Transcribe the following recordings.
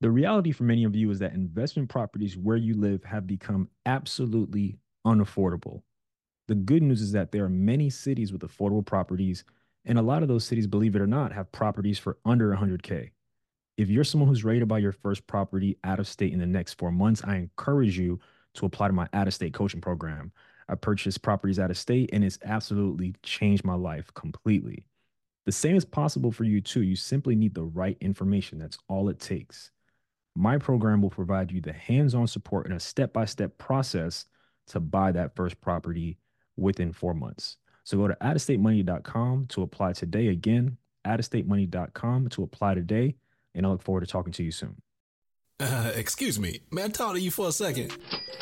The reality for many of you is that investment properties where you live have become absolutely unaffordable. The good news is that there are many cities with affordable properties, and a lot of those cities, believe it or not, have properties for under 100K. If you're someone who's ready to buy your first property out of state in the next 4 months, I encourage you to apply to my out of state coaching program. I purchased properties out of state and it's absolutely changed my life completely. The same is possible for you too. You simply need the right information. That's all it takes. My program will provide you the hands on support and a step by step process to buy that first property within 4 months. So go to outofstatemoney.com to apply today. Again, outofstatemoney.com to apply today. And I look forward to talking to you soon. Excuse me, may I talk to you for a second?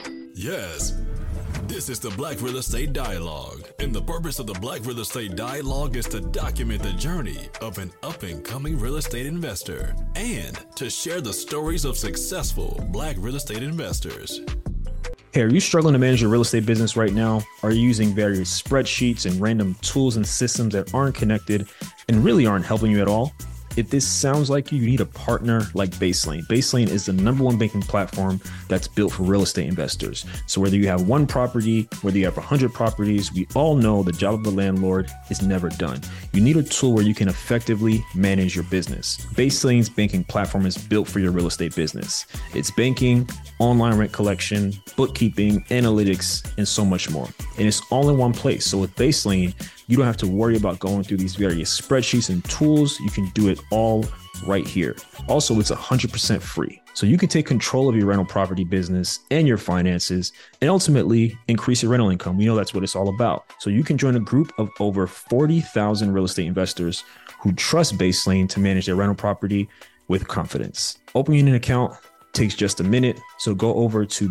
Yes. This is the Black Real Estate Dialogue, and the purpose of the Black Real Estate Dialogue is to document the journey of an up-and-coming real estate investor and to share the stories of successful Black real estate investors. Hey, are you struggling to manage your real estate business right now? Are you using various spreadsheets and random tools and systems that aren't connected and really aren't helping you at all? If this sounds like you need a partner like BaseLane. BaseLane is the #1 banking platform that's built for real estate investors. So whether you have one property, whether you have 100 properties, we all know the job of the landlord is never done. You need a tool where you can effectively manage your business. BaseLane's banking platform is built for your real estate business. It's banking, online rent collection, bookkeeping, analytics, and so much more. And it's all in one place. So with BaseLane, you don't have to worry about going through these various spreadsheets and tools. You can do it all right here. Also, it's 100% free. So you can take control of your rental property business and your finances and ultimately increase your rental income. We know that's what it's all about. So you can join a group of over 40,000 real estate investors who trust BaseLane to manage their rental property with confidence. Opening an account takes just a minute. So go over to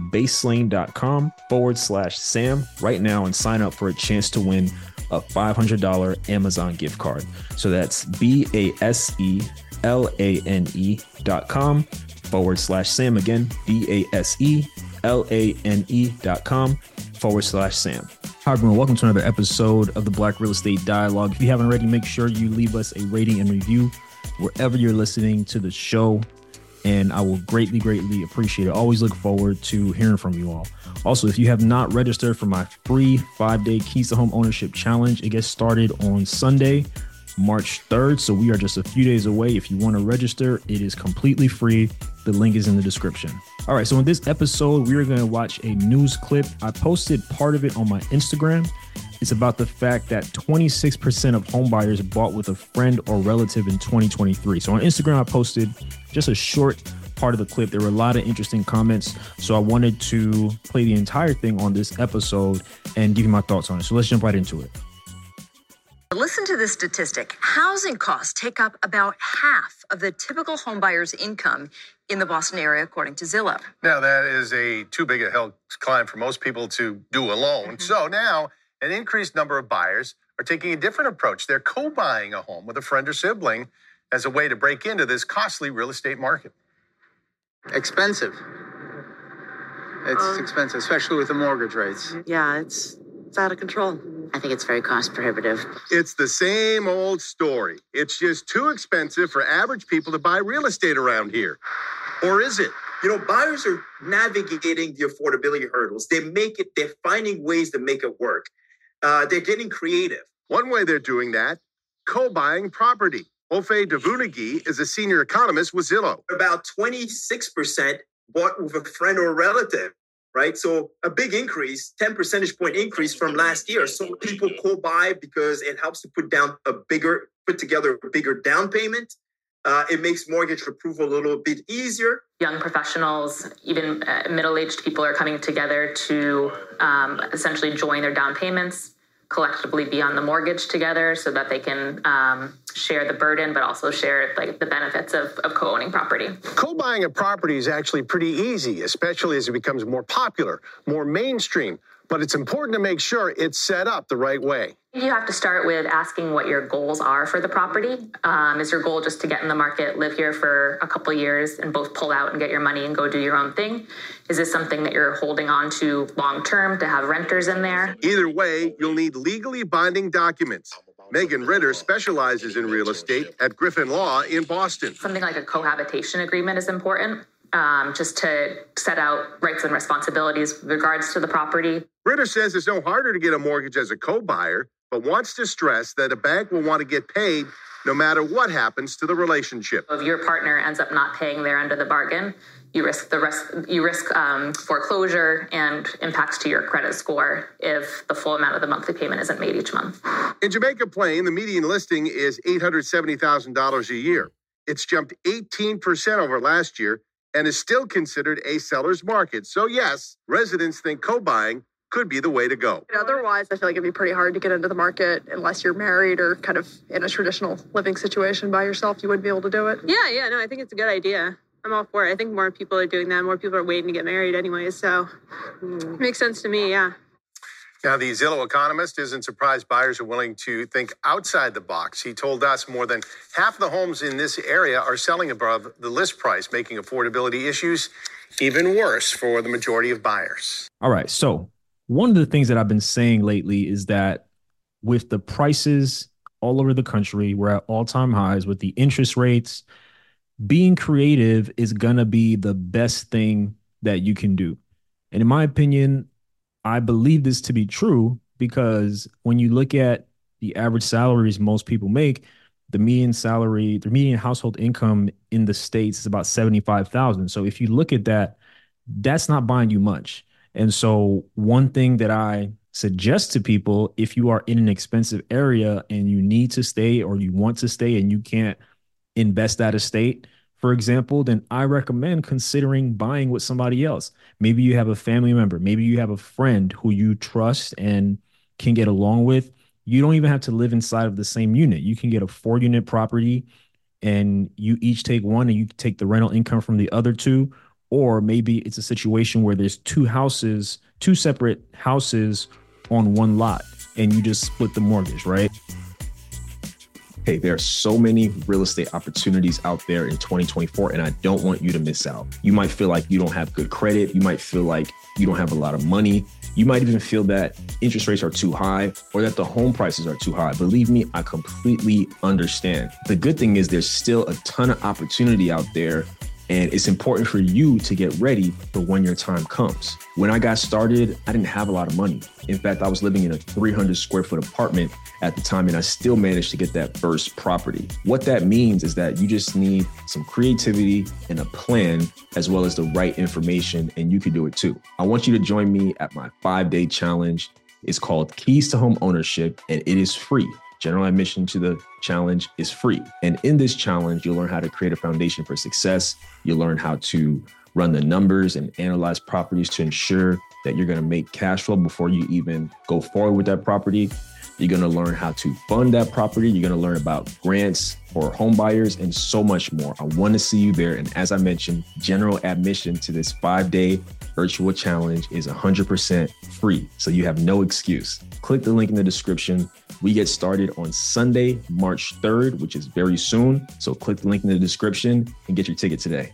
baselane.com/Sam right now and sign up for a chance to win a $500 Amazon gift card. So that's baselane.com/Sam. Again, baselane.com/Sam. Hi, everyone. Welcome to another episode of the Black Real Estate Dialogue. If you haven't already, make sure you leave us a rating and review wherever you're listening to the show. And I will greatly, greatly appreciate it. Always look forward to hearing from you all. Also, if you have not registered for my free 5-day Keys to Home Ownership Challenge, it gets started on Sunday, March 3rd. So we are just a few days away. If you want to register, it is completely free. The link is in the description. All right. So in this episode, we are going to watch a news clip. I posted part of it on my Instagram. It's about the fact that 26% of home buyers bought with a friend or relative in 2023. So on Instagram, I posted just a short part of the clip. There were a lot of interesting comments. So I wanted to play the entire thing on this episode and give you my thoughts on it. So let's jump right into it. Listen to this statistic. Housing costs take up about half of the typical homebuyer's income in the Boston area, according to Zillow. Now, that is too big a hill to climb for most people to do alone. So now an increased number of buyers are taking a different approach. They're co-buying a home with a friend or sibling as a way to break into this costly real estate market. Expensive. It's expensive, especially with the mortgage rates. Yeah, it's out of control. I think it's very cost prohibitive. It's the same old story. It's just too expensive for average people to buy real estate around here. Or is it? You know, buyers are navigating the affordability hurdles. They're finding ways to make it work. They're getting creative. One way they're doing that, co-buying property. Ofe Devunagi is a senior economist with Zillow. About 26% bought with a friend or a relative, right? So a big increase, 10 percentage point increase from last year. So people co-buy because it helps to put together a bigger down payment. It makes mortgage approval a little bit easier. Young professionals, even middle-aged people are coming together to essentially join their down payments, collectively be on the mortgage together so that they can share the burden, but also share like the benefits of co-owning property. Co-buying a property is actually pretty easy, especially as it becomes more popular, more mainstream. But it's important to make sure it's set up the right way. You have to start with asking what your goals are for the property. Is your goal just to get in the market, live here for a couple of years and both pull out and get your money and go do your own thing? Is this something that you're holding on to long-term to have renters in there? Either way, you'll need legally binding documents. Megan Ritter specializes in real estate at Griffin Law in Boston. Something like a cohabitation agreement is important, just to set out rights and responsibilities with regards to the property. Ritter says it's no harder to get a mortgage as a co-buyer, but wants to stress that a bank will want to get paid no matter what happens to the relationship. If your partner ends up not paying their end of the bargain, you risk foreclosure and impacts to your credit score if the full amount of the monthly payment isn't made each month. In Jamaica Plain, the median listing is $870,000 a year. It's jumped 18% over last year and is still considered a seller's market. So yes, residents think co-buying could be the way to go. Otherwise, I feel like it'd be pretty hard to get into the market unless you're married or kind of in a traditional living situation by yourself. You wouldn't be able to do it. Yeah, no, I think it's a good idea. I'm all for it. I think more people are doing that. More people are waiting to get married anyways, so it makes sense to me, yeah. Now, the Zillow economist isn't surprised buyers are willing to think outside the box. He told us more than half the homes in this area are selling above the list price, making affordability issues even worse for the majority of buyers. All right, so one of the things that I've been saying lately is that with the prices all over the country, we're at all-time highs with the interest rates. Being creative is going to be the best thing that you can do. And in my opinion, I believe this to be true because when you look at the average salaries most people make, the median household income in the States is about $75,000. So if you look at that, that's not buying you much. And so one thing that I suggest to people, if you are in an expensive area and you need to stay or you want to stay and you can't invest out of state, for example, then I recommend considering buying with somebody else. Maybe you have a family member, maybe you have a friend who you trust and can get along with. You don't even have to live inside of the same unit. You can get a 4-unit property and you each take one and you take the rental income from the other two. Or maybe it's a situation where there's two separate houses on one lot and you just split the mortgage, right? Hey, there are so many real estate opportunities out there in 2024, and I don't want you to miss out. You might feel like you don't have good credit. You might feel like you don't have a lot of money. You might even feel that interest rates are too high or that the home prices are too high. Believe me, I completely understand. The good thing is there's still a ton of opportunity out there. And it's important for you to get ready for when your time comes. When I got started, I didn't have a lot of money. In fact, I was living in a 300 square foot apartment at the time, and I still managed to get that first property. What that means is that you just need some creativity and a plan, as well as the right information, and you can do it too. I want you to join me at my 5-day challenge. It's called Keys to Home Ownership, and it is free. General admission to the challenge is free. And in this challenge, you'll learn how to create a foundation for success. You'll learn how to run the numbers and analyze properties to ensure that you're going to make cash flow before you even go forward with that property. You're going to learn how to fund that property. You're going to learn about grants for home buyers and so much more. I want to see you there. And as I mentioned, general admission to this 5-day virtual challenge is 100% free. So you have no excuse. Click the link in the description. We get started on Sunday, March 3rd, which is very soon. So click the link in the description and get your ticket today.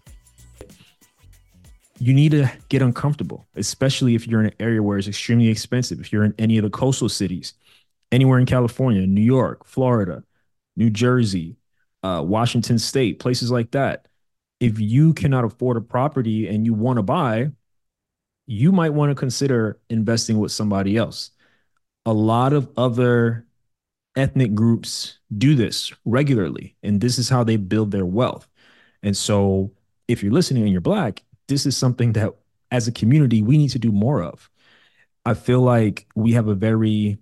You need to get uncomfortable, especially if you're in an area where it's extremely expensive. If you're in any of the coastal cities, anywhere in California, New York, Florida, New Jersey, Washington State, places like that. If you cannot afford a property and you want to buy, you might want to consider investing with somebody else. A lot of other ethnic groups do this regularly, and this is how they build their wealth. And so if you're listening and you're Black, this is something that as a community, we need to do more of. I feel like we have a very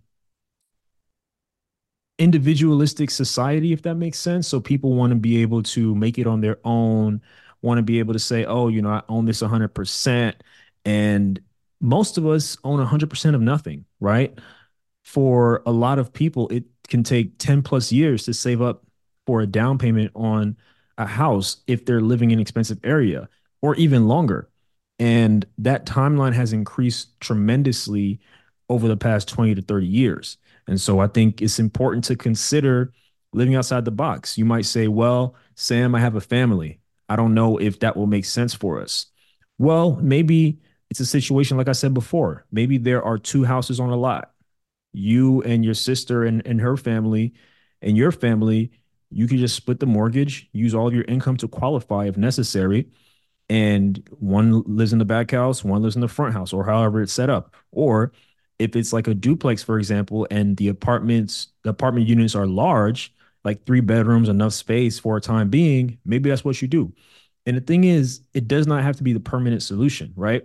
individualistic society, if that makes sense. So people want to be able to make it on their own, want to be able to say, oh, you know, I own this 100%. And most of us own 100% of nothing, right? For a lot of people, it can take 10 plus years to save up for a down payment on a house if they're living in an expensive area, or even longer. And that timeline has increased tremendously over the past 20 to 30 years. And so I think it's important to consider living outside the box. You might say, well, Sam, I have a family. I don't know if that will make sense for us. Well, maybe it's a situation like I said before. Maybe there are 2 houses on a lot. you and your sister and her family and your family, you can just split the mortgage, use all of your income to qualify if necessary. And one lives in the back house, one lives in the front house, or however it's set up. Or if it's like a duplex, for example, and the apartment units are large, like 3 bedrooms, enough space for a time being, maybe that's what you do. And the thing is, it does not have to be the permanent solution, right?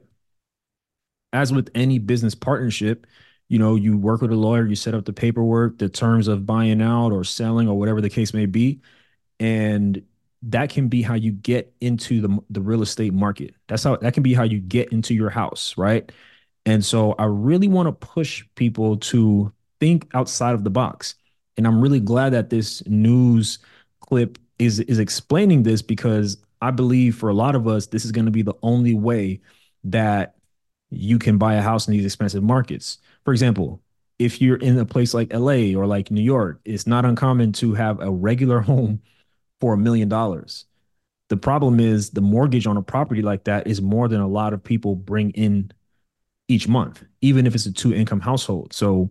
As with any business partnership, you work with a lawyer, you set up the paperwork, the terms of buying out or selling or whatever the case may be. And that can be how you get into the real estate market. That can be how you get into your house, right? And so I really want to push people to think outside of the box. And I'm really glad that this news clip is explaining this, because I believe for a lot of us, this is going to be the only way that you can buy a house in these expensive markets. For example, if you're in a place like LA or like New York, it's not uncommon to have a regular home for $1 million. The problem is the mortgage on a property like that is more than a lot of people bring in each month, even if it's a 2-income household. So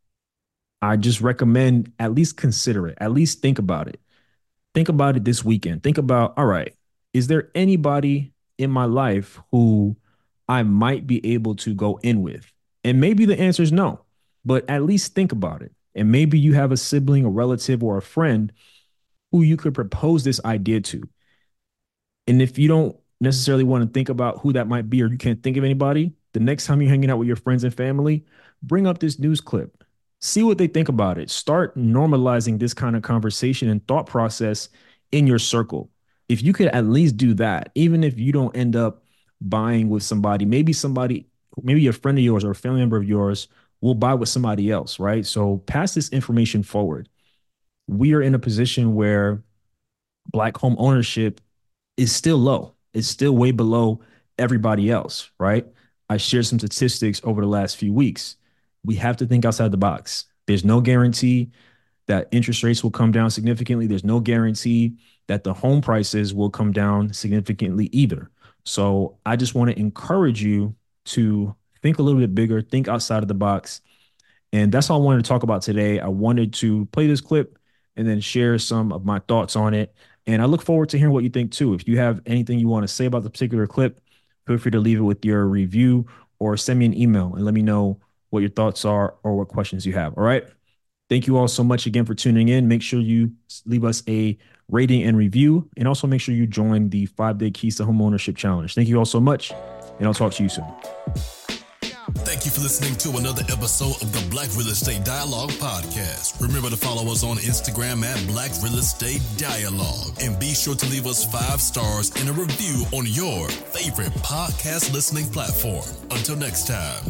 I just recommend at least consider it, at least think about it. Think about it this weekend. Think about, all right, is there anybody in my life who I might be able to go in with? And maybe the answer is no, but at least think about it. And maybe you have a sibling, a relative, or a friend who you could propose this idea to. And if you don't necessarily want to think about who that might be, or you can't think of anybody, the next time you're hanging out with your friends and family, bring up this news clip. See what they think about it. Start normalizing this kind of conversation and thought process in your circle. If you could at least do that, even if you don't end up buying with somebody, maybe a friend of yours or a family member of yours will buy with somebody else, right? So pass this information forward. We are in a position where Black home ownership is still low. It's still way below everybody else, right? I shared some statistics over the last few weeks. We have to think outside the box. There's no guarantee that interest rates will come down significantly. There's no guarantee that the home prices will come down significantly either. So I just want to encourage you to think a little bit bigger, think outside of the box. And that's all I wanted to talk about today. I wanted to play this clip and then share some of my thoughts on it. And I look forward to hearing what you think too. If you have anything you want to say about the particular clip, feel free to leave it with your review or send me an email and let me know what your thoughts are or what questions you have. All right. Thank you all so much again for tuning in. Make sure you leave us a rating and review, and also make sure you join the 5-Day Keys to Homeownership Challenge. Thank you all so much, and I'll talk to you soon. Thank you for listening to another episode of the Black Real Estate Dialogue podcast. Remember to follow us on Instagram at Black Real Estate Dialogue, and be sure to leave us 5 stars and a review on your favorite podcast listening platform. Until next time.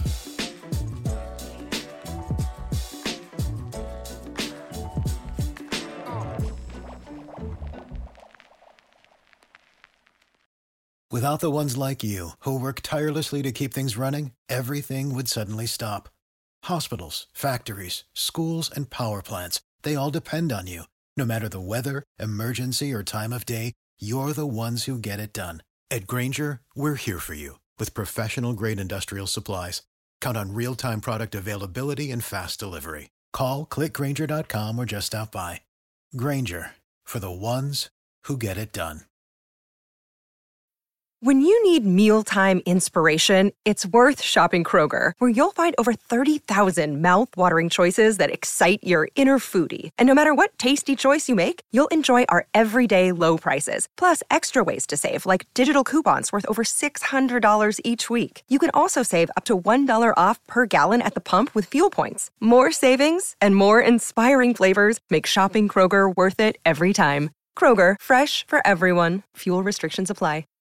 Without the ones like you, who work tirelessly to keep things running, everything would suddenly stop. Hospitals, factories, schools, and power plants, they all depend on you. No matter the weather, emergency, or time of day, you're the ones who get it done. At Grainger, we're here for you with professional-grade industrial supplies. Count on real-time product availability and fast delivery. Call, click Grainger.com, or just stop by. Grainger, for the ones who get it done. When you need mealtime inspiration, it's worth shopping Kroger, where you'll find over 30,000 mouth-watering choices that excite your inner foodie. And no matter what tasty choice you make, you'll enjoy our everyday low prices, plus extra ways to save, like digital coupons worth over $600 each week. You can also save up to $1 off per gallon at the pump with fuel points. More savings and more inspiring flavors make shopping Kroger worth it every time. Kroger, fresh for everyone. Fuel restrictions apply.